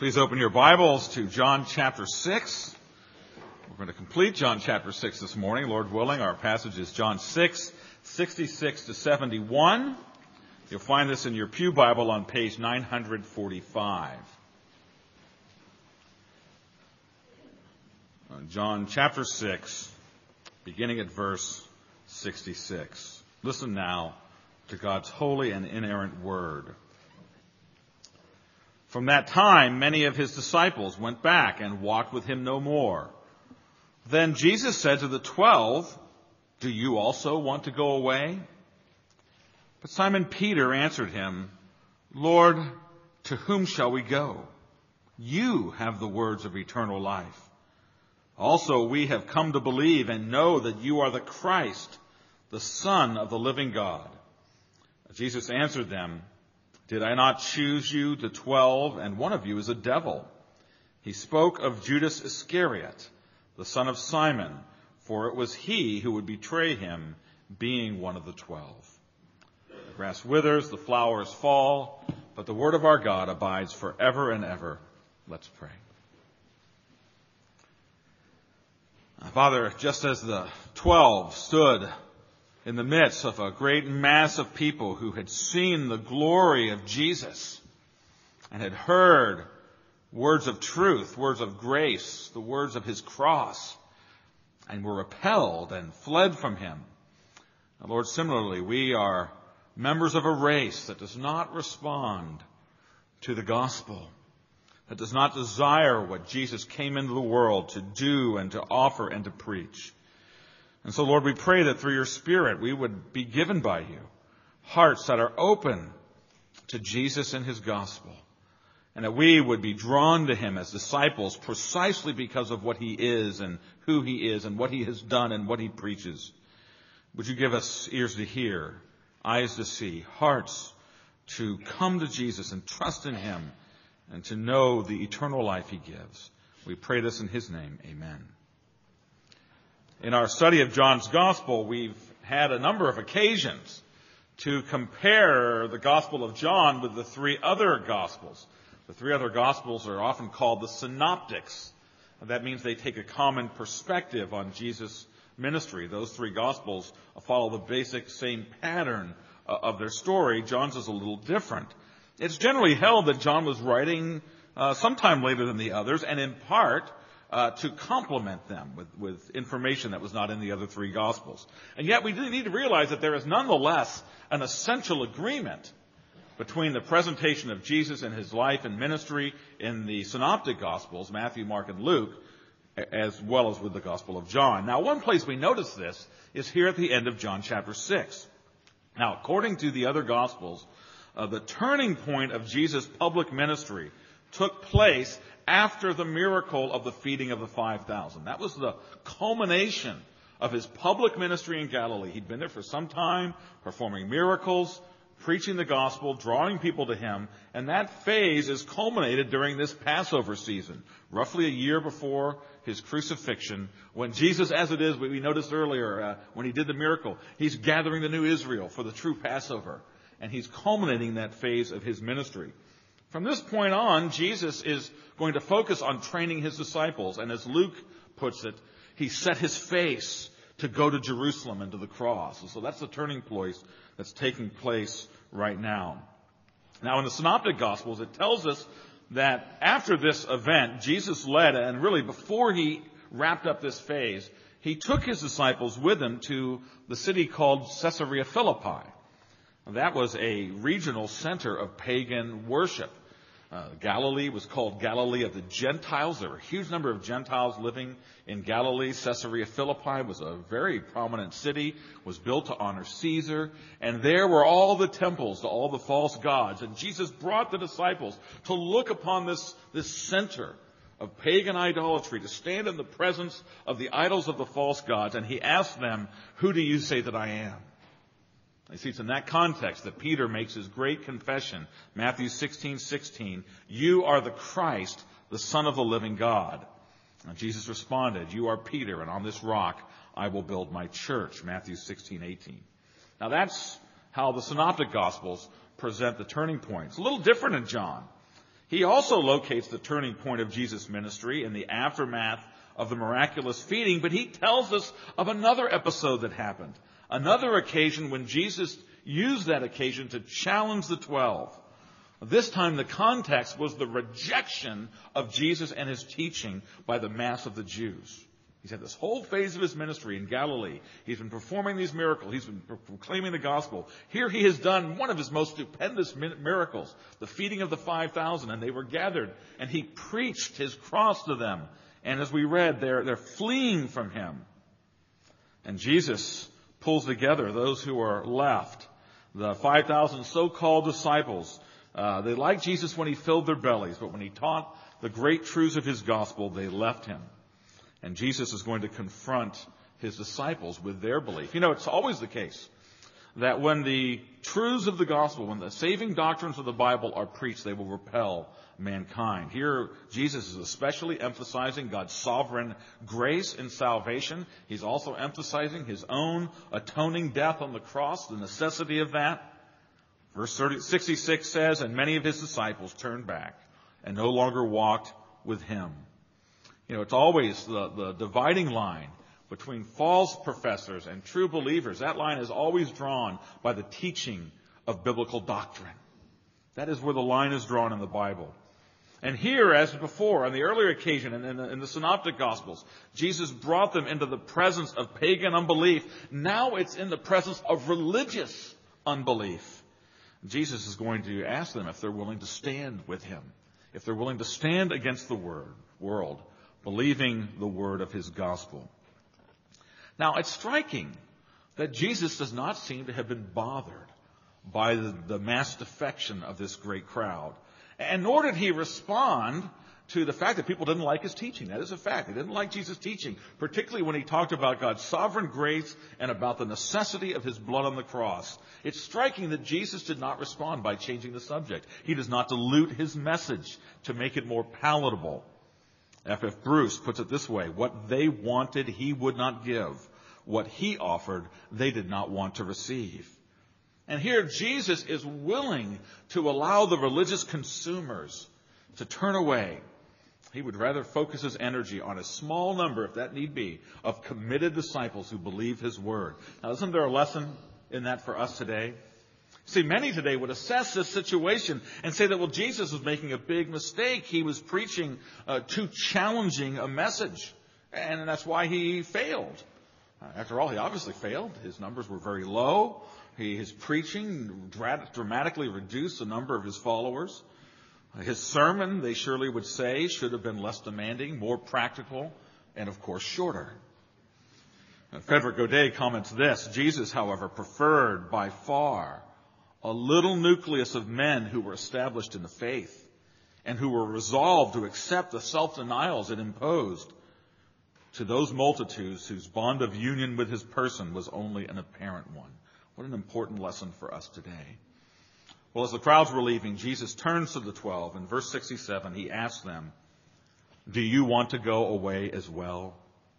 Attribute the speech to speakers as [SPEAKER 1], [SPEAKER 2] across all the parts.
[SPEAKER 1] Please open your Bibles to John chapter 6. We're going to complete John chapter 6 this morning. Lord willing, our passage is John 6, 66 to 71. You'll find this in your pew Bible on page 945. John chapter 6, beginning at verse 66. Listen now to God's holy and inerrant word. From that time, many of his disciples went back and walked with him no more. Then Jesus said to the 12, "Do you also want to go away?" But Simon Peter answered him, "Lord, to whom shall we go? You have the words of eternal life. Also, we have come to believe and know that you are the Christ, the Son of the living God." Jesus answered them, "Did I not choose you, the 12, and one of you is a devil?" He spoke of Judas Iscariot, the son of Simon, for it was he who would betray him, being one of the 12. The grass withers, the flowers fall, but the word of our God abides forever and ever. Let's pray. Father, just as the 12 stood in the midst of a great mass of people who had seen the glory of Jesus and had heard words of truth, words of grace, the words of his cross, and were repelled and fled from him. And Lord, similarly, we are members of a race that does not respond to the gospel, that does not desire what Jesus came into the world to do and to offer and to preach. And so, Lord, we pray that through your Spirit we would be given by you hearts that are open to Jesus and his gospel, and that we would be drawn to him as disciples precisely because of what he is and who he is and what he has done and what he preaches. Would you give us ears to hear, eyes to see, hearts to come to Jesus and trust in him and to know the eternal life he gives. We pray this in his name. Amen. In our study of John's Gospel, we've had a number of occasions to compare the Gospel of John with the three other Gospels. The three other Gospels are often called the synoptics. That means they take a common perspective on Jesus' ministry. Those three Gospels follow the basic same pattern of their story. John's is a little different. It's generally held that John was writing sometime later than the others, and in part to complement them with information that was not in the other three Gospels. And yet we need to realize that there is nonetheless an essential agreement between the presentation of Jesus and his life and ministry in the synoptic Gospels, Matthew, Mark, and Luke, as well as with the Gospel of John. Now, one place we notice this is here at the end of John chapter 6. Now, according to the other Gospels, the turning point of Jesus' public ministry took place after the miracle of the feeding of the 5,000. That was the culmination of his public ministry in Galilee. He'd been there for some time, performing miracles, preaching the gospel, drawing people to him, and that phase is culminated during this Passover season, roughly a year before his crucifixion, when Jesus, as it is, we noticed earlier, when he did the miracle, he's gathering the new Israel for the true Passover, and he's culminating that phase of his ministry. From this point on, Jesus is going to focus on training his disciples. And as Luke puts it, he set his face to go to Jerusalem and to the cross. And so that's the turning point that's taking place right now. Now, in the Synoptic Gospels, it tells us that after this event, Jesus led, and really before he wrapped up this phase, he took his disciples with him to the city called Caesarea Philippi. That was a regional center of pagan worship. Galilee was called Galilee of the Gentiles. There were a huge number of Gentiles living in Galilee. Caesarea Philippi was a very prominent city, was built to honor Caesar. And there were all the temples to all the false gods. And Jesus brought the disciples to look upon this center of pagan idolatry, to stand in the presence of the idols of the false gods. And he asked them, "Who do you say that I am?" You see, it's in that context that Peter makes his great confession, Matthew 16:16, "You are the Christ, the Son of the living God." And Jesus responded, "You are Peter, and on this rock I will build my church," Matthew 16:18. Now that's how the Synoptic Gospels present the turning point. It's a little different in John. He also locates the turning point of Jesus' ministry in the aftermath of the miraculous feeding, but he tells us of another episode that happened, another occasion when Jesus used that occasion to challenge the 12. This time the context was the rejection of Jesus and his teaching by the mass of the Jews. He's had this whole phase of his ministry in Galilee. He's been performing these miracles. He's been proclaiming the gospel. Here he has done one of his most stupendous miracles, the feeding of the 5,000, and they were gathered, and he preached his cross to them. And as we read, they're fleeing from him. And Jesus pulls together those who are left, the 5,000 so-called disciples. They liked Jesus when he filled their bellies, but when he taught the great truths of his gospel, they left him. And Jesus is going to confront his disciples with their belief. It's always the case that when the truths of the gospel, when the saving doctrines of the Bible are preached, they will repel mankind. Here, Jesus is especially emphasizing God's sovereign grace in salvation. He's also emphasizing his own atoning death on the cross, the necessity of that. Verse 66 says, and many of his disciples turned back and no longer walked with him. It's always the dividing line between false professors and true believers. That line is always drawn by the teaching of biblical doctrine. That is where the line is drawn in the Bible. And here, as before, on the earlier occasion in the Synoptic Gospels, Jesus brought them into the presence of pagan unbelief. Now it's in the presence of religious unbelief. Jesus is going to ask them if they're willing to stand with him, if they're willing to stand against the world, believing the word of his gospel. Now, it's striking that Jesus does not seem to have been bothered by the mass defection of this great crowd. And nor did he respond to the fact that people didn't like his teaching. That is a fact. They didn't like Jesus' teaching, particularly when he talked about God's sovereign grace and about the necessity of his blood on the cross. It's striking that Jesus did not respond by changing the subject. He does not dilute his message to make it more palatable. F.F. Bruce puts it this way: what they wanted, he would not give. What he offered, they did not want to receive. And here Jesus is willing to allow the religious consumers to turn away. He would rather focus his energy on a small number, if that need be, of committed disciples who believe his word. Now, isn't there a lesson in that for us today? See, many today would assess this situation and say that, well, Jesus was making a big mistake. He was preaching too challenging a message, and that's why he failed. After all, he obviously failed. His numbers were very low. His preaching dramatically reduced the number of his followers. His sermon, they surely would say, should have been less demanding, more practical, and of course shorter. Frederick Godet comments this: Jesus, however, preferred by far a little nucleus of men who were established in the faith and who were resolved to accept the self-denials it imposed to those multitudes whose bond of union with his person was only an apparent one. What an important lesson for us today. Well, as the crowds were leaving, Jesus turns to the 12. In verse 67, he asks them, do you want to go away as well?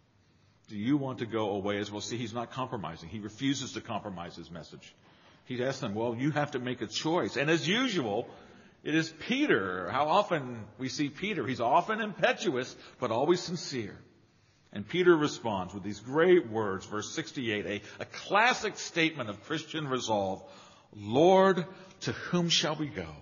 [SPEAKER 1] Do you want to go away as well? See, he's not compromising. He refuses to compromise his message. He asks them, well, you have to make a choice. And as usual, it is Peter. How often we see Peter. He's often impetuous, but always sincere. And Peter responds with these great words, verse 68, a classic statement of Christian resolve. Lord, to whom shall we go?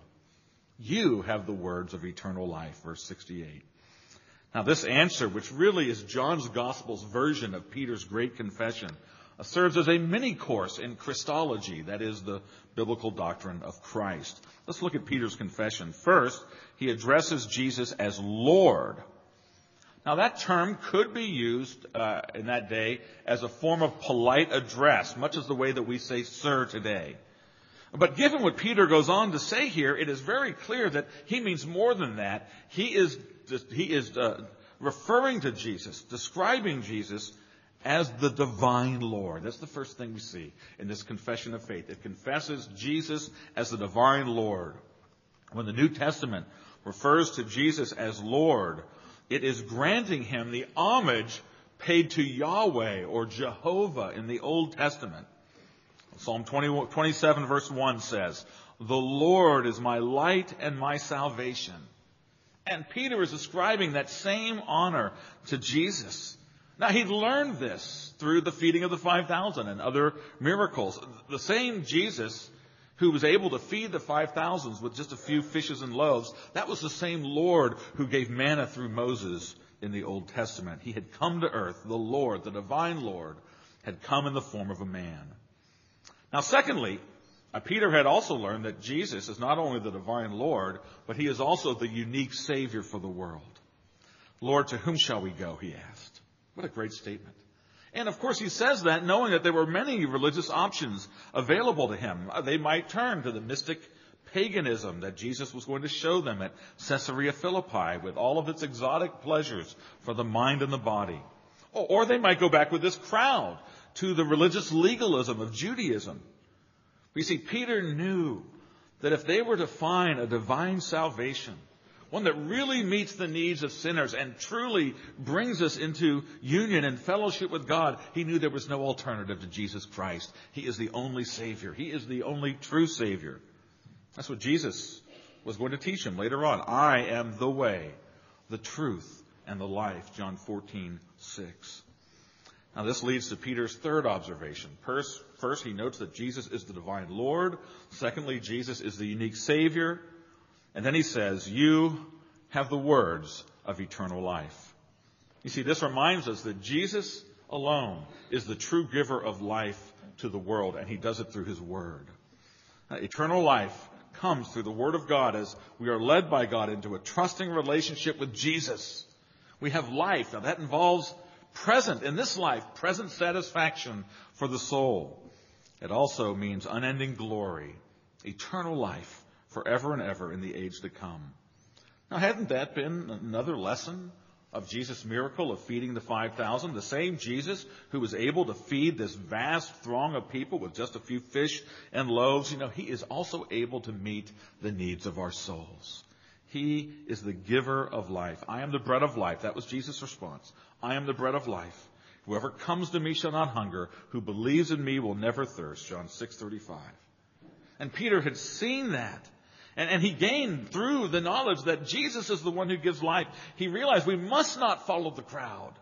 [SPEAKER 1] You have the words of eternal life, verse 68. Now, this answer, which really is John's Gospel's version of Peter's great confession, serves as a mini course in Christology, that is, the biblical doctrine of Christ. Let's look at Peter's confession. First, he addresses Jesus as Lord. Now, that term could be used in that day as a form of polite address, much as the way that we say sir today. But given what Peter goes on to say here, it is very clear that he means more than that. He is referring to Jesus, describing Jesus as the divine Lord. That's the first thing we see in this confession of faith. It confesses Jesus as the divine Lord. When the New Testament refers to Jesus as Lord, it is granting him the homage paid to Yahweh or Jehovah in the Old Testament. Psalm 27 verse 1 says, the Lord is my light and my salvation. And Peter is ascribing that same honor to Jesus. Now, he'd learned this through the feeding of the 5,000 and other miracles. The same Jesus who was able to feed the 5,000 with just a few fishes and loaves, that was the same Lord who gave manna through Moses in the Old Testament. He had come to earth. The Lord, the divine Lord, had come in the form of a man. Now, secondly, Peter had also learned that Jesus is not only the divine Lord, but he is also the unique Savior for the world. Lord, to whom shall we go? He asked. What a great statement. And of course he says that knowing that there were many religious options available to him. They might turn to the mystic paganism that Jesus was going to show them at Caesarea Philippi with all of its exotic pleasures for the mind and the body. Or they might go back with this crowd to the religious legalism of Judaism. You see, Peter knew that if they were to find a divine salvation, one that really meets the needs of sinners and truly brings us into union and fellowship with God, he knew there was no alternative to Jesus Christ. He is the only Savior. He is the only true Savior. That's what Jesus was going to teach him later on. I am the way, the truth, and the life. John 14:6. Now this leads to Peter's third observation. First, he notes that Jesus is the divine Lord. Secondly, Jesus is the unique Savior. And then he says, you have the words of eternal life. You see, this reminds us that Jesus alone is the true giver of life to the world, and he does it through his word. Eternal life comes through the word of God as we are led by God into a trusting relationship with Jesus. We have life. Now that involves in this life, present satisfaction for the soul. It also means unending glory, eternal life, forever and ever in the age to come. Now, hadn't that been another lesson of Jesus' miracle of feeding the 5,000? The same Jesus who was able to feed this vast throng of people with just a few fish and loaves, he is also able to meet the needs of our souls. He is the giver of life. I am the bread of life. That was Jesus' response. I am the bread of life. Whoever comes to me shall not hunger. Who believes in me will never thirst. John 6:35. And Peter had seen that. And he gained through the knowledge that Jesus is the one who gives life. He realized we must not follow the crowd.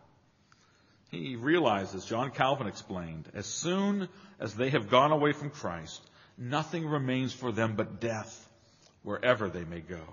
[SPEAKER 1] He realized, as John Calvin explained, as soon as they have gone away from Christ, nothing remains for them but death wherever they may go.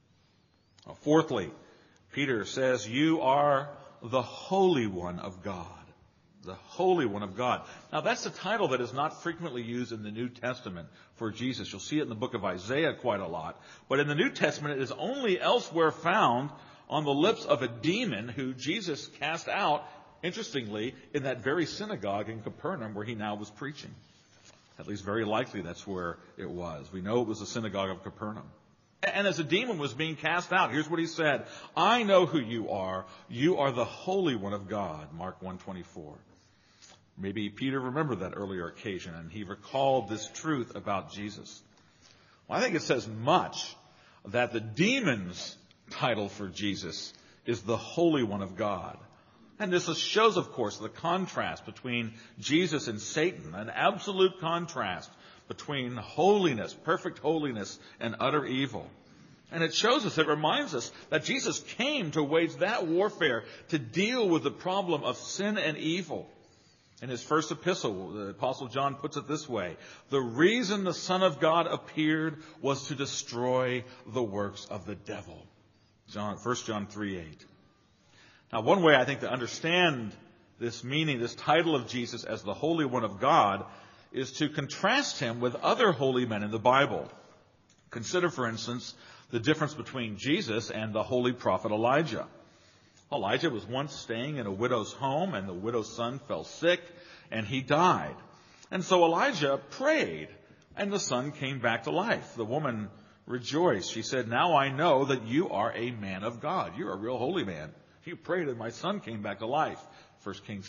[SPEAKER 1] Fourthly, Peter says, you are the Holy One of God. The Holy One of God. Now that's a title that is not frequently used in the New Testament for Jesus. You'll see it in the book of Isaiah quite a lot. But in the New Testament, it is only elsewhere found on the lips of a demon who Jesus cast out, interestingly, in that very synagogue in Capernaum where he now was preaching. At least very likely that's where it was. We know it was the synagogue of Capernaum. And as a demon was being cast out, here's what he said. I know who you are. You are the Holy One of God. Mark 1:24. Maybe Peter remembered that earlier occasion and he recalled this truth about Jesus. Well, I think it says much that the demon's title for Jesus is the Holy One of God. And this shows, of course, the contrast between Jesus and Satan, an absolute contrast between holiness, perfect holiness, and utter evil. And it reminds us that Jesus came to wage that warfare, to deal with the problem of sin and evil. In his first epistle, the Apostle John puts it this way: the reason the Son of God appeared was to destroy the works of the devil. 1 John 3:8. Now, one way I think to understand this meaning, this title of Jesus as the Holy One of God, is to contrast him with other holy men in the Bible. Consider, for instance, the difference between Jesus and the holy prophet Elijah. Elijah was once staying in a widow's home, and the widow's son fell sick, and he died. And so Elijah prayed, and the son came back to life. The woman rejoiced. She said, now I know that you are a man of God. You're a real holy man. You prayed, and my son came back to life. 1 Kings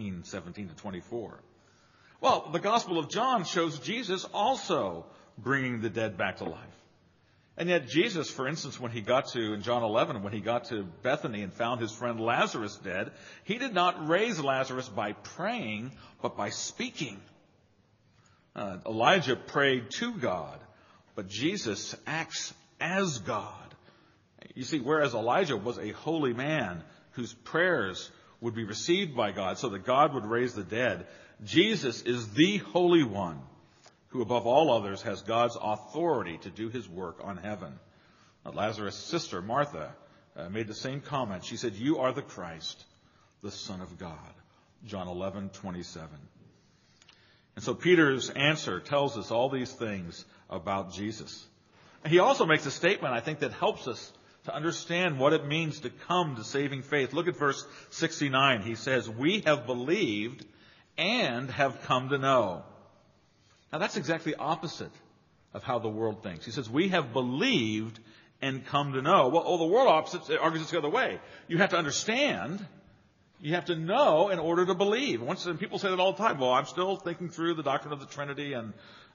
[SPEAKER 1] 17:17-24. Well, the Gospel of John shows Jesus also bringing the dead back to life. And yet Jesus, for instance, in John 11, when he got to Bethany and found his friend Lazarus dead, he did not raise Lazarus by praying, but by speaking. Elijah prayed to God, but Jesus acts as God. You see, whereas Elijah was a holy man whose prayers would be received by God so that God would raise the dead, Jesus is the Holy One who above all others has God's authority to do his work on heaven. Lazarus' sister, Martha, made the same comment. She said, "You are the Christ, the Son of God." John 11:27. And so Peter's answer tells us all these things about Jesus. He also makes a statement, I think, that helps us to understand what it means to come to saving faith. Look at verse 69. He says, "We have believed and have come to know." Now that's exactly opposite of how the world thinks. He says, "We have believed and come to know." Well, the world opposite argues it's the other way. You have to understand. You have to know in order to believe. And people say that all the time. Well, I'm still thinking through the doctrine of the Trinity and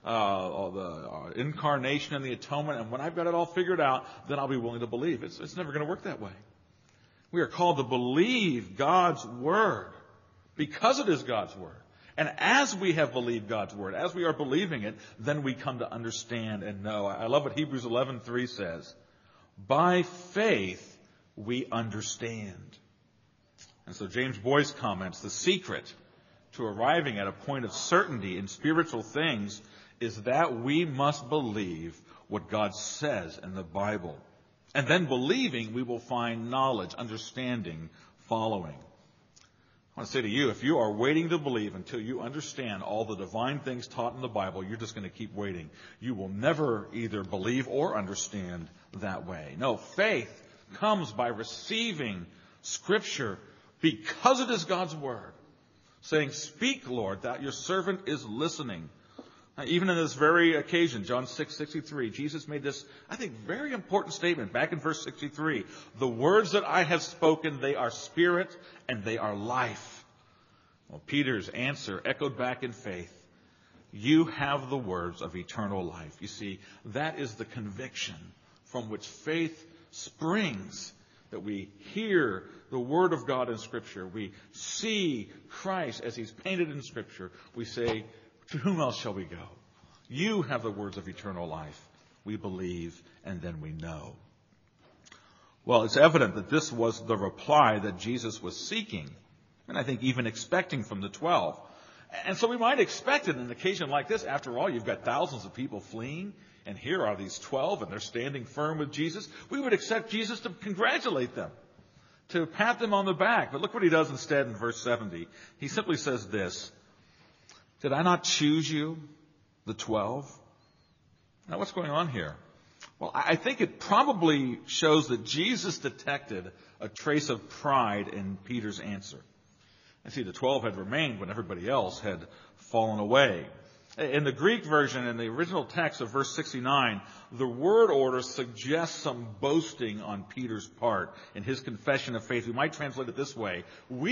[SPEAKER 1] the incarnation and the atonement, and when I've got it all figured out, then I'll be willing to believe. It's never going to work that way. We are called to believe God's Word because it is God's Word. And as we have believed God's Word, as we are believing it, then we come to understand and know. I love what Hebrews 11:3 says. By faith we understand. And so James Boyce comments, the secret to arriving at a point of certainty in spiritual things is that we must believe what God says in the Bible. And then believing, we will find knowledge, understanding, following. I want to say to you, if you are waiting to believe until you understand all the divine things taught in the Bible, you're just going to keep waiting. You will never either believe or understand that way. No, faith comes by receiving Scripture because it is God's Word, saying, "Speak, Lord, that your servant is listening." Even in this very occasion, John 6:63, Jesus made this, I think, very important statement back in verse 63. "The words that I have spoken, they are spirit and they are life." Well, Peter's answer echoed back in faith. You have the words of eternal life. You see, that is the conviction from which faith springs, that we hear the Word of God in Scripture. We see Christ as He's painted in Scripture. We say, to whom else shall we go? You have the words of eternal life. We believe, and then we know. Well, it's evident that this was the reply that Jesus was seeking, and I think even expecting from the 12. And so we might expect it in an occasion like this. After all, you've got thousands of people fleeing, and here are these 12, and they're standing firm with Jesus. We would expect Jesus to congratulate them, to pat them on the back. But look what he does instead in verse 70. He simply says this, "Did I not choose you, the 12? Now, what's going on here? Well, I think it probably shows that Jesus detected a trace of pride in Peter's answer. I see the 12 had remained when everybody else had fallen away. In the Greek version, in the original text of verse 69, the word order suggests some boasting on Peter's part in his confession of faith. We might translate it this way: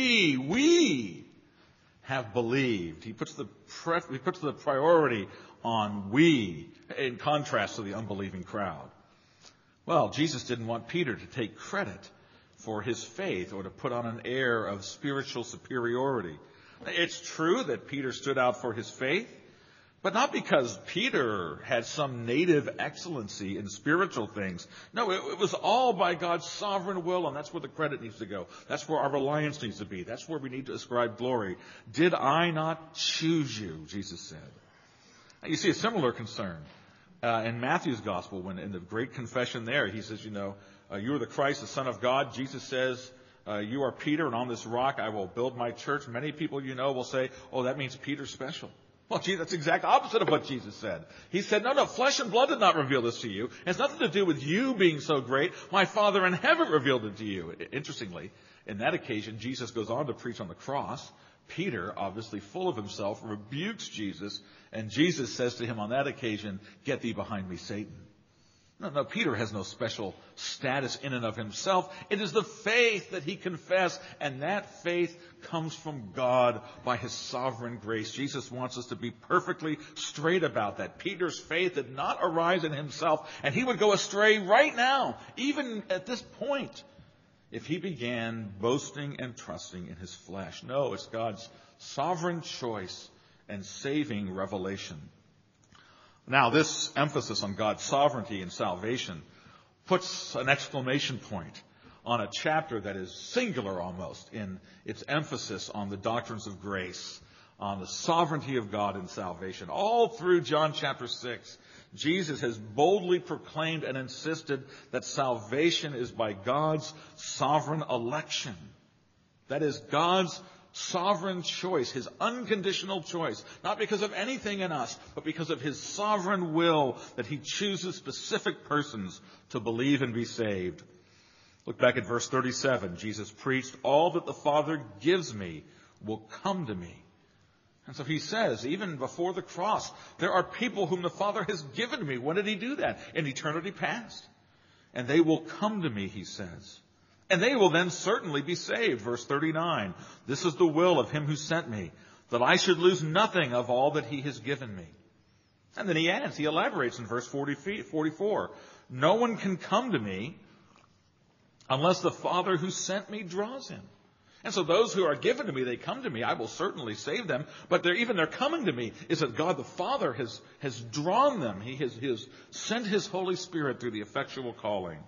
[SPEAKER 1] we have believed. He puts the priority on we, in contrast to the unbelieving crowd. Well, Jesus didn't want Peter to take credit for his faith or to put on an air of spiritual superiority. It's true that Peter stood out for his faith, but not because Peter had some native excellency in spiritual things. No, it was all by God's sovereign will, and that's where the credit needs to go. That's where our reliance needs to be. That's where we need to ascribe glory. Did I not choose you, Jesus said. Now, you see a similar concern in Matthew's gospel, when in the great confession there, he says, you are the Christ, the Son of God. Jesus says, you are Peter, and on this rock I will build my church. Many people will say, oh, that means Peter's special. Well, gee, that's the exact opposite of what Jesus said. He said, no, flesh and blood did not reveal this to you. It has nothing to do with you being so great. My Father in heaven revealed it to you. Interestingly, in that occasion, Jesus goes on to preach on the cross. Peter, obviously full of himself, rebukes Jesus, and Jesus says to him on that occasion, get thee behind me, Satan. No, Peter has no special status in and of himself. It is the faith that he confessed, and that faith comes from God by his sovereign grace. Jesus wants us to be perfectly straight about that. Peter's faith did not arise in himself, and he would go astray right now, even at this point, if he began boasting and trusting in his flesh. No, it's God's sovereign choice and saving revelation. Now, this emphasis on God's sovereignty and salvation puts an exclamation point on a chapter that is singular almost in its emphasis on the doctrines of grace, on the sovereignty of God in salvation. All through John chapter 6, Jesus has boldly proclaimed and insisted that salvation is by God's sovereign election. That is God's sovereign choice, his unconditional choice, not because of anything in us, but because of his sovereign will that he chooses specific persons to believe and be saved. Look back at verse 37. Jesus preached, "All that the Father gives me will come to me." And so he says, even before the cross, there are people whom the Father has given me. When did he do that? In eternity past. And they will come to me, he says. And they will then certainly be saved. Verse 39, "This is the will of him who sent me, that I should lose nothing of all that he has given me." And then he adds, he elaborates in verse 44, "No one can come to me unless the Father who sent me draws him." And so those who are given to me, they come to me. I will certainly save them. But they're coming to me is that God the Father has drawn them. He has sent his Holy Spirit through the effectual calling.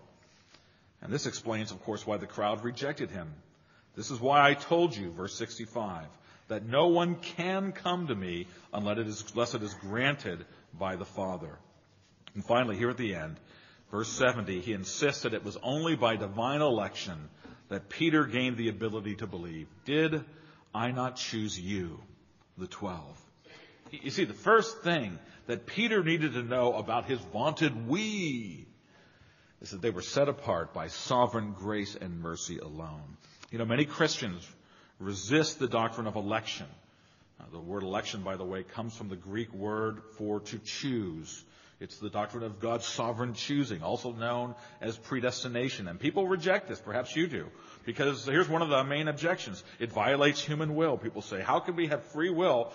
[SPEAKER 1] And this explains, of course, why the crowd rejected him. "This is why I told you," verse 65, "that no one can come to me unless it is granted by the Father." And finally, here at the end, verse 70, he insists that it was only by divine election that Peter gained the ability to believe. "Did I not choose you, the 12?" You see, the first thing that Peter needed to know about his vaunted "we" is that they were set apart by sovereign grace and mercy alone. You know, many Christians resist the doctrine of election. The word election, by the way, comes from the Greek word for to choose. It's the doctrine of God's sovereign choosing, also known as predestination. And people reject this, perhaps you do, because here's one of the main objections. It violates human will. People say, how can we have free will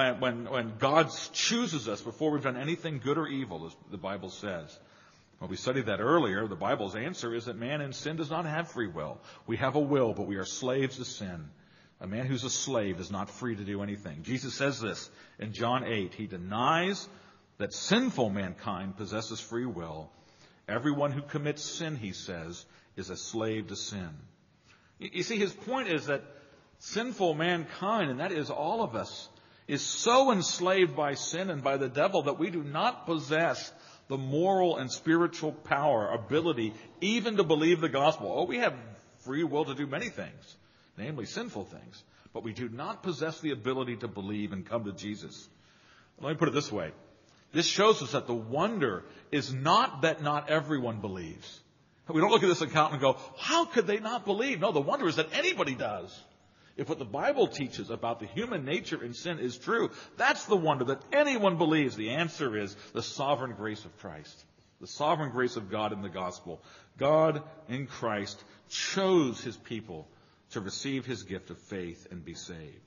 [SPEAKER 1] when God chooses us before we've done anything good or evil, as the Bible says? Well, we studied that earlier. The Bible's answer is that man in sin does not have free will. We have a will, but we are slaves to sin. A man who's a slave is not free to do anything. Jesus says this in John 8. He denies that sinful mankind possesses free will. Everyone who commits sin, he says, is a slave to sin. You see, his point is that sinful mankind, and that is all of us, is so enslaved by sin and by the devil that we do not possess the moral and spiritual power, ability, even to believe the gospel. Oh, we have free will to do many things, namely sinful things, but we do not possess the ability to believe and come to Jesus. Let me put it this way. This shows us that the wonder is not that not everyone believes. We don't look at this account and go, how could they not believe? No, the wonder is that anybody does. If what the Bible teaches about the human nature in sin is true, that's the wonder, that anyone believes. The answer is the sovereign grace of Christ, the sovereign grace of God in the gospel. God in Christ chose his people to receive his gift of faith and be saved.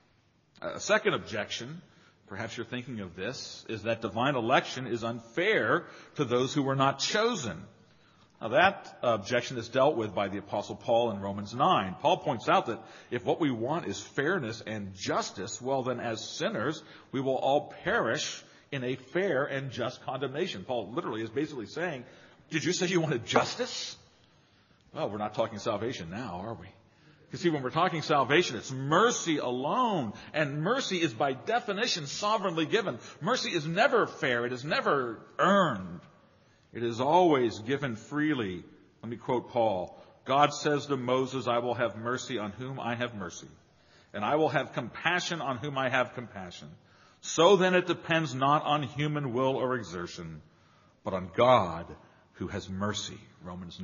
[SPEAKER 1] A second objection, perhaps you're thinking of this, is that divine election is unfair to those who were not chosen. Now that objection is dealt with by the Apostle Paul in Romans 9. Paul points out that if what we want is fairness and justice, well then as sinners, we will all perish in a fair and just condemnation. Paul literally is basically saying, did you say you wanted justice? Well, we're not talking salvation now, are we? You see, when we're talking salvation, it's mercy alone. And mercy is by definition sovereignly given. Mercy is never fair. It is never earned. It is always given freely. Let me quote Paul. God says to Moses, I will have mercy on whom I have mercy, and I will have compassion on whom I have compassion. So then it depends not on human will or exertion, but on God who has mercy. Romans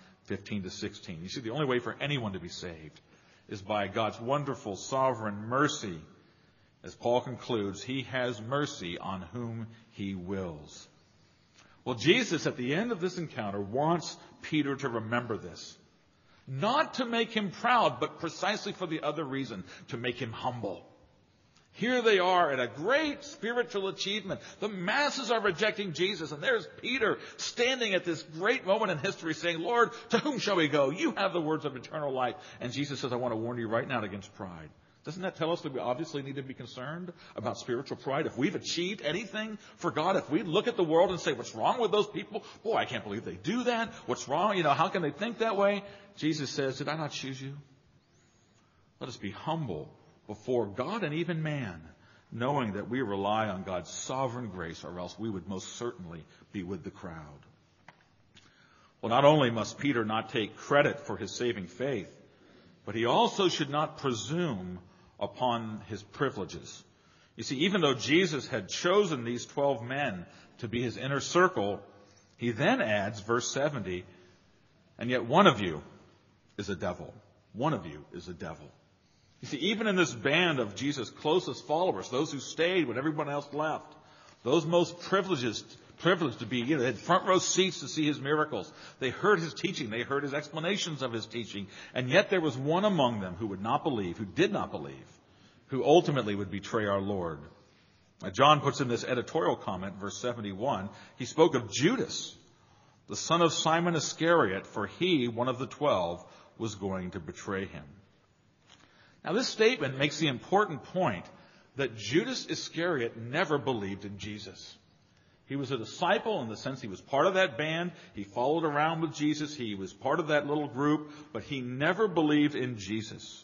[SPEAKER 1] 9:15-16. You see, the only way for anyone to be saved is by God's wonderful sovereign mercy. As Paul concludes, he has mercy on whom he wills. Well, Jesus, at the end of this encounter, wants Peter to remember this. Not to make him proud, but precisely for the other reason, to make him humble. Here they are at a great spiritual achievement. The masses are rejecting Jesus, and there's Peter standing at this great moment in history saying, Lord, to whom shall we go? You have the words of eternal life. And Jesus says, I want to warn you right now against pride. Doesn't that tell us that we obviously need to be concerned about spiritual pride? If we've achieved anything for God, if we look at the world and say, what's wrong with those people? Boy, I can't believe they do that. What's wrong? How can they think that way? Jesus says, did I not choose you? Let us be humble before God and even man, knowing that we rely on God's sovereign grace, or else we would most certainly be with the crowd. Well, not only must Peter not take credit for his saving faith, but he also should not presume upon his privileges. You see, even though Jesus had chosen these 12 men to be his inner circle, he then adds, verse 70, and yet one of you is a devil. One of you is a devil. You see, even in this band of Jesus' closest followers, those who stayed when everyone else left, those most privileged to be, they had front row seats to see his miracles. They heard his teaching. They heard his explanations of his teaching. And yet there was one among them who would not believe, who did not believe, who ultimately would betray our Lord. Now, John puts in this editorial comment, verse 71, he spoke of Judas, the son of Simon Iscariot, for he, one of the 12, was going to betray him. Now, this statement makes the important point that Judas Iscariot never believed in Jesus. He was a disciple in the sense he was part of that band. He followed around with Jesus. He was part of that little group, but he never believed in Jesus.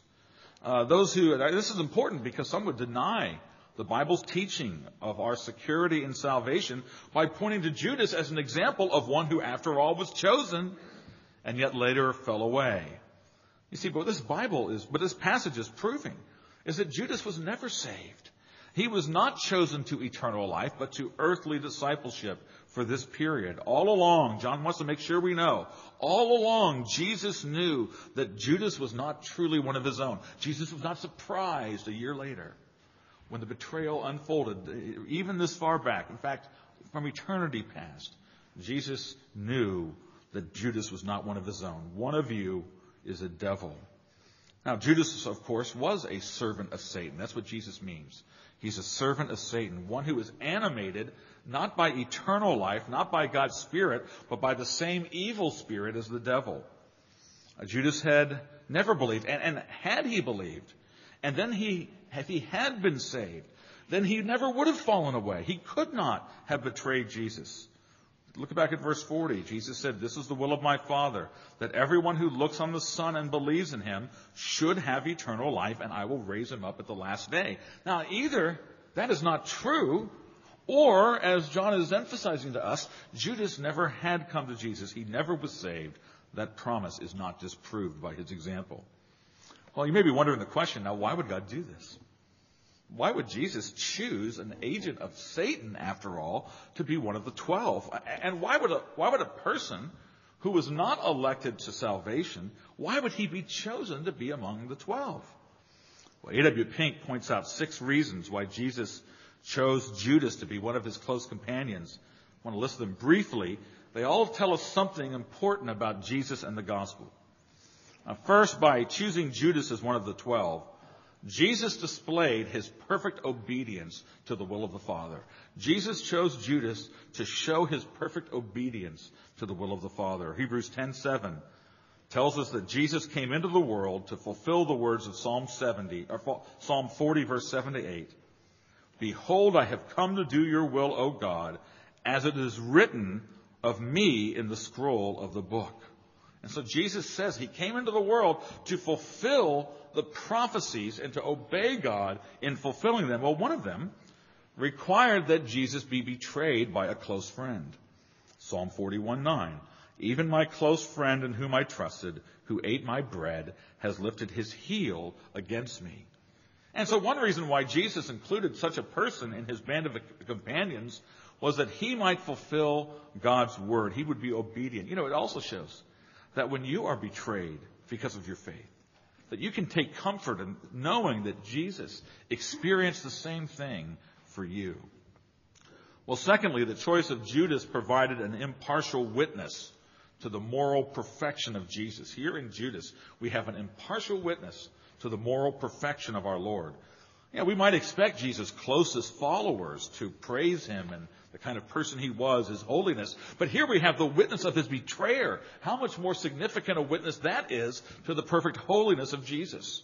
[SPEAKER 1] This is important because some would deny the Bible's teaching of our security and salvation by pointing to Judas as an example of one who, after all, was chosen and yet later fell away. You see, what this passage is proving is that Judas was never saved. He was not chosen to eternal life, but to earthly discipleship for this period. All along, John wants to make sure we know, all along, Jesus knew that Judas was not truly one of his own. Jesus was not surprised a year later when the betrayal unfolded, even this far back. In fact, from eternity past, Jesus knew that Judas was not one of his own. One of you is a devil. Now, Judas, of course, was a servant of Satan. That's what Jesus means. He's a servant of Satan, one who is animated not by eternal life, not by God's Spirit, but by the same evil spirit as the devil. Judas had never believed, and had he believed, and then if he had been saved, then he never would have fallen away. He could not have betrayed Jesus. Look back at verse 40. Jesus said, "This is the will of my Father, that everyone who looks on the Son and believes in him should have eternal life, and I will raise him up at the last day." Now, either that is not true, or, as John is emphasizing to us, Judas never had come to Jesus. He never was saved. That promise is not disproved by his example. Well, you may be wondering the question, now, why would God do this? Why would Jesus choose an agent of Satan, after all, to be one of the 12? And why would a person who was not elected to salvation, why would he be chosen to be among the 12? Well, A.W. Pink points out 6 reasons why Jesus chose Judas to be one of his close companions. I want to list them briefly. They all tell us something important about Jesus and the gospel. First, by choosing Judas as one of the 12, Jesus displayed his perfect obedience to the will of the Father. Jesus chose Judas to show his perfect obedience to the will of the Father. Hebrews 10:7 tells us that Jesus came into the world to fulfill the words of Psalm 40, verse 7 to 8. "Behold, I have come to do your will, O God, as it is written of me in the scroll of the book." And so Jesus says he came into the world to fulfill the prophecies and to obey God in fulfilling them. Well, one of them required that Jesus be betrayed by a close friend. Psalm 41:9, "Even my close friend in whom I trusted, who ate my bread, has lifted his heel against me." And so one reason why Jesus included such a person in his band of companions was that he might fulfill God's word. He would be obedient. It also shows that when you are betrayed because of your faith, that you can take comfort in knowing that Jesus experienced the same thing for you. Well, secondly, the choice of Judas provided an impartial witness to the moral perfection of Jesus. Here in Judas, we have an impartial witness to the moral perfection of our Lord. We might expect Jesus' closest followers to praise him and the kind of person he was, his holiness. But here we have the witness of his betrayer. How much more significant a witness that is to the perfect holiness of Jesus.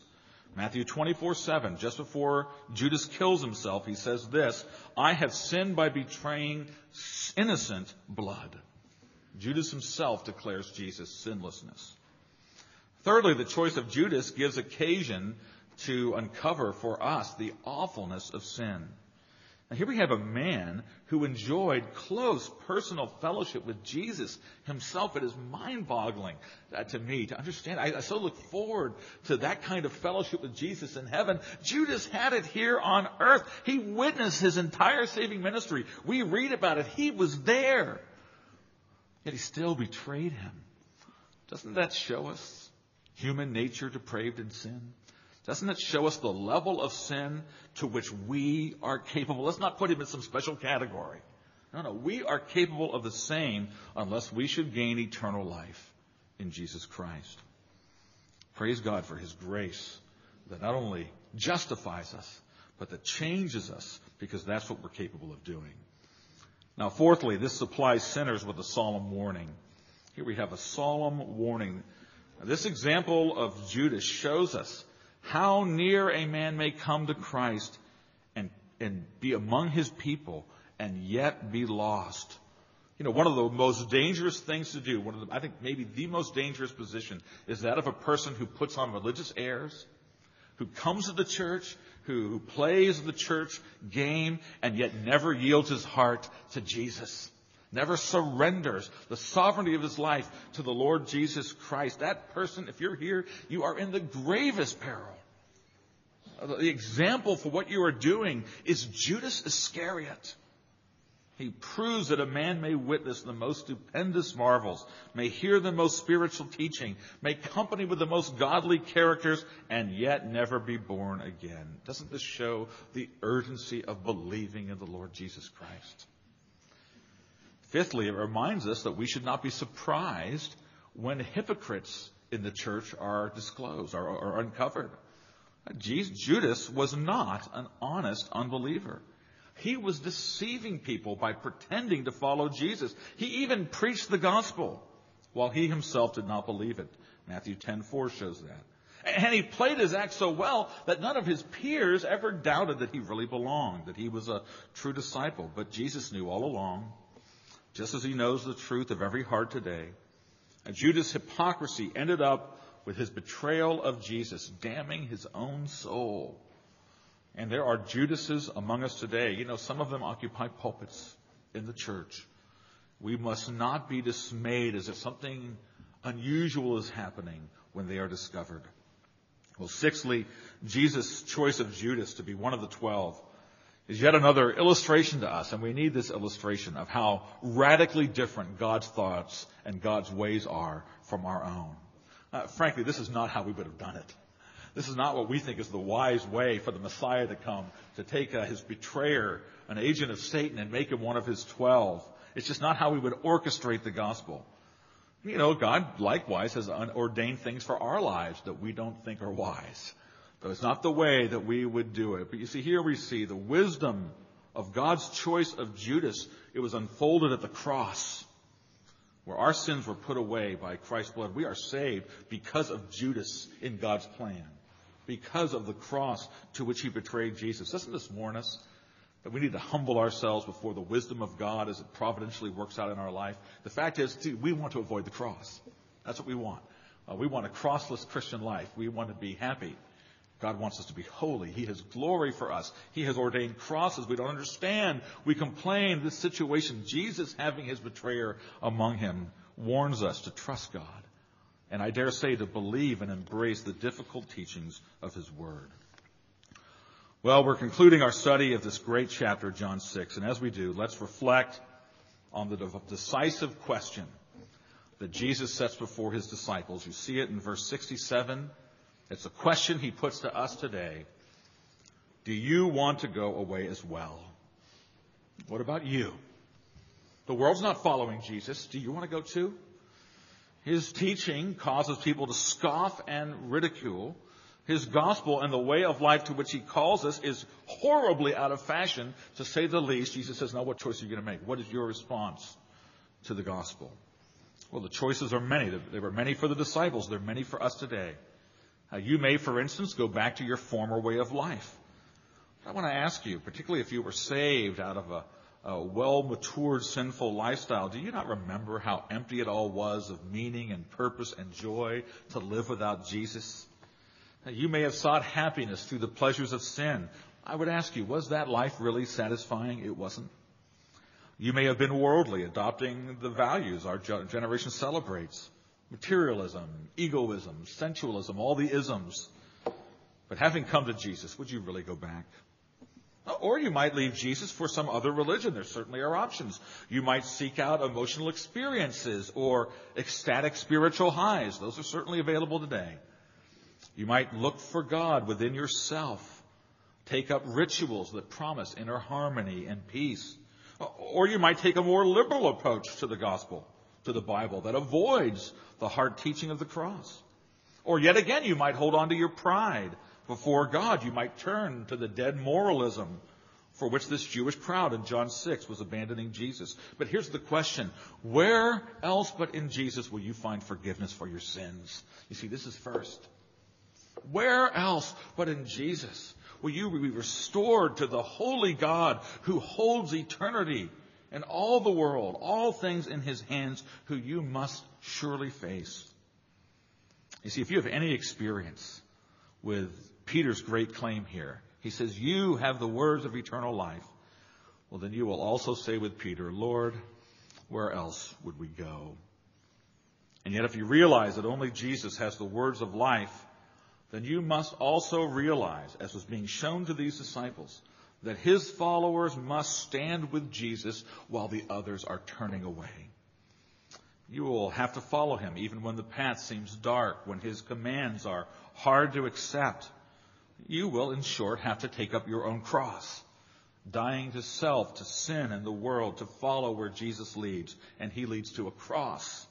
[SPEAKER 1] Matthew 24:7, just before Judas kills himself, he says this, I have sinned by betraying innocent blood. Judas himself declares Jesus' sinlessness. Thirdly, the choice of Judas gives occasion to uncover for us the awfulness of sin. Now here we have a man who enjoyed close personal fellowship with Jesus himself. It is mind-boggling to me to understand. I so look forward to that kind of fellowship with Jesus in heaven. Judas had it here on earth. He witnessed his entire saving ministry. We read about it. He was there. Yet he still betrayed him. Doesn't that show us human nature depraved in sin? Doesn't it show us the level of sin to which we are capable? Let's not put him in some special category. No, we are capable of the same unless we should gain eternal life in Jesus Christ. Praise God for his grace that not only justifies us, but that changes us, because that's what we're capable of doing. Now, fourthly, this supplies sinners with a solemn warning. Here we have a solemn warning. Now, this example of Judas shows us how near a man may come to Christ and be among his people and yet be lost. You know, one of the most dangerous things to do, I think maybe the most dangerous position, is that of a person who puts on religious airs, who comes to the church, who plays the church game, and yet never yields his heart to Jesus. Never surrenders the sovereignty of his life to the Lord Jesus Christ. That person, if you're here, you are in the gravest peril. The example for what you are doing is Judas Iscariot. He proves that a man may witness the most stupendous marvels, may hear the most spiritual teaching, may company with the most godly characters, and yet never be born again. Doesn't this show the urgency of believing in the Lord Jesus Christ? Fifthly, it reminds us that we should not be surprised when hypocrites in the church are disclosed or uncovered. Judas was not an honest unbeliever. He was deceiving people by pretending to follow Jesus. He even preached the gospel while he himself did not believe it. Matthew 10:4 shows that. And he played his act so well that none of his peers ever doubted that he really belonged, that he was a true disciple. But Jesus knew all along, just as he knows the truth of every heart today. And Judas' hypocrisy ended up with his betrayal of Jesus, damning his own soul. And there are Judases among us today. You know, some of them occupy pulpits in the church. We must not be dismayed as if something unusual is happening when they are discovered. Well, sixthly, Jesus' choice of Judas to be one of the 12 is yet another illustration to us, and we need this illustration of how radically different God's thoughts and God's ways are from our own. Frankly, this is not how we would have done it. This is not what we think is the wise way for the Messiah to come, to take his betrayer, an agent of Satan, and make him one of his 12. It's just not how we would orchestrate the gospel. You know, God likewise has ordained things for our lives that we don't think are wise. But it's not the way that we would do it. But you see, here we see the wisdom of God's choice of Judas. It was unfolded at the cross, where our sins were put away by Christ's blood. We are saved because of Judas in God's plan, because of the cross to which he betrayed Jesus. Doesn't this warn us that we need to humble ourselves before the wisdom of God as it providentially works out in our life? The fact is, we want to avoid the cross. That's what we want. We want a crossless Christian life. We want to be happy. God wants us to be holy. He has glory for us. He has ordained crosses we don't understand. We complain. This situation, Jesus having his betrayer among him, warns us to trust God. And I dare say to believe and embrace the difficult teachings of his word. Well, we're concluding our study of this great chapter, John 6. And as we do, let's reflect on the decisive question that Jesus sets before his disciples. You see it in verse 67. It's a question he puts to us today. Do you want to go away as well? What about you? The world's not following Jesus. Do you want to go too? His teaching causes people to scoff and ridicule. His gospel and the way of life to which he calls us is horribly out of fashion, to say the least. Jesus says, now what choice are you going to make? What is your response to the gospel? Well, the choices are many. There were many for the disciples. There are many for us today. You may, for instance, go back to your former way of life. I want to ask you, particularly if you were saved out of a well-matured sinful lifestyle, do you not remember how empty it all was of meaning and purpose and joy to live without Jesus? You may have sought happiness through the pleasures of sin. I would ask you, was that life really satisfying? It wasn't. You may have been worldly, adopting the values our generation celebrates. Materialism, egoism, sensualism, all the isms. But having come to Jesus, would you really go back? Or you might leave Jesus for some other religion. There certainly are options. You might seek out emotional experiences or ecstatic spiritual highs. Those are certainly available today. You might look for God within yourself. Take up rituals that promise inner harmony and peace. Or you might take a more liberal approach to the gospel, to the Bible, that avoids the hard teaching of the cross. Or yet again, you might hold on to your pride before God. You might turn to the dead moralism for which this Jewish crowd in John 6 was abandoning Jesus. But here's the question. Where else but in Jesus will you find forgiveness for your sins? You see, this is first. Where else but in Jesus will you be restored to the holy God who holds eternity and all the world, all things in his hands, who you must surely face? You see, if you have any experience with Peter's great claim here, he says, you have the words of eternal life. Well, then you will also say with Peter, Lord, where else would we go? And yet if you realize that only Jesus has the words of life, then you must also realize, as was being shown to these disciples, that his followers must stand with Jesus while the others are turning away. You will have to follow him even when the path seems dark, when his commands are hard to accept. You will, in short, have to take up your own cross, dying to self, to sin and the world, to follow where Jesus leads, and he leads to a cross.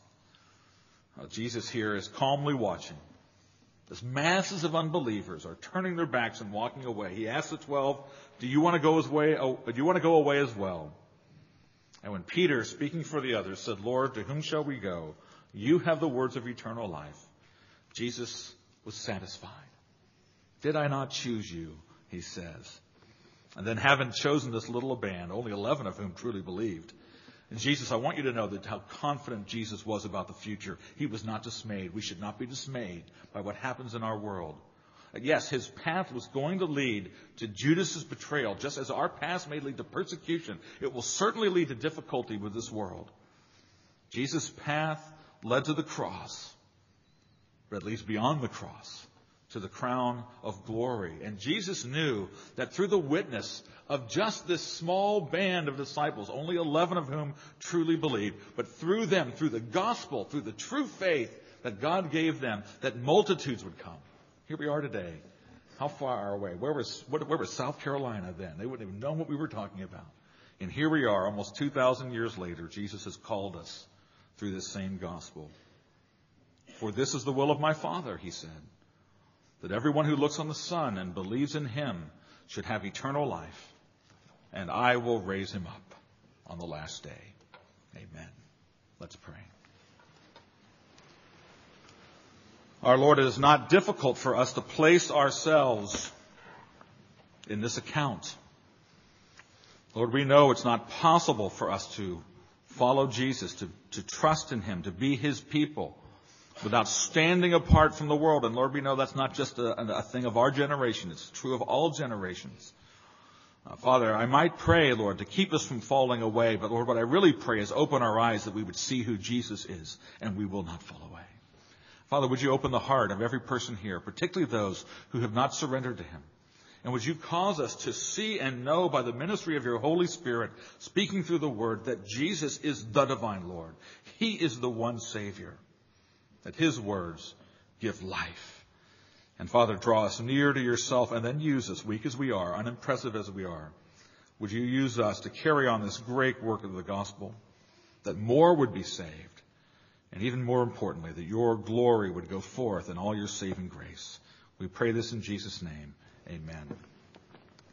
[SPEAKER 1] Jesus here is calmly watching as masses of unbelievers are turning their backs and walking away. He asks the 12, do you want to go away as well? And when Peter, speaking for the others, said, Lord, to whom shall we go? You have the words of eternal life. Jesus was satisfied. Did I not choose you? He says. And then, having chosen this little band, only 11 of whom truly believed, and Jesus, I want you to know that how confident Jesus was about the future. He was not dismayed. We should not be dismayed by what happens in our world. Yes, his path was going to lead to Judas's betrayal. Just as our past may lead to persecution, it will certainly lead to difficulty with this world. Jesus' path led to the cross, but it leads beyond the cross to the crown of glory. And Jesus knew that through the witness of just this small band of disciples, only 11 of whom truly believed, but through them, through the gospel, through the true faith that God gave them, that multitudes would come. Here we are today. How far away? Where was South Carolina then? They wouldn't have known what we were talking about. And here we are, almost 2,000 years later. Jesus has called us through this same gospel. For this is the will of my Father, he said, that everyone who looks on the Son and believes in him should have eternal life, and I will raise him up on the last day. Amen. Let's pray. Our Lord, it is not difficult for us to place ourselves in this account. Lord, we know it's not possible for us to follow Jesus, to trust in him, to be his people, without standing apart from the world. And Lord, we know that's not just a thing of our generation. It's true of all generations. Father, I might pray, Lord, to keep us from falling away. But Lord, what I really pray is open our eyes that we would see who Jesus is, and we will not fall away. Father, would you open the heart of every person here, particularly those who have not surrendered to him? And would you cause us to see and know by the ministry of your Holy Spirit, speaking through the word, that Jesus is the divine Lord. He is the one Savior. That his words give life. And Father, draw us near to yourself and then use us, weak as we are, unimpressive as we are. Would you use us to carry on this great work of the gospel, that more would be saved, and even more importantly, that your glory would go forth in all your saving grace. We pray this in Jesus' name. Amen.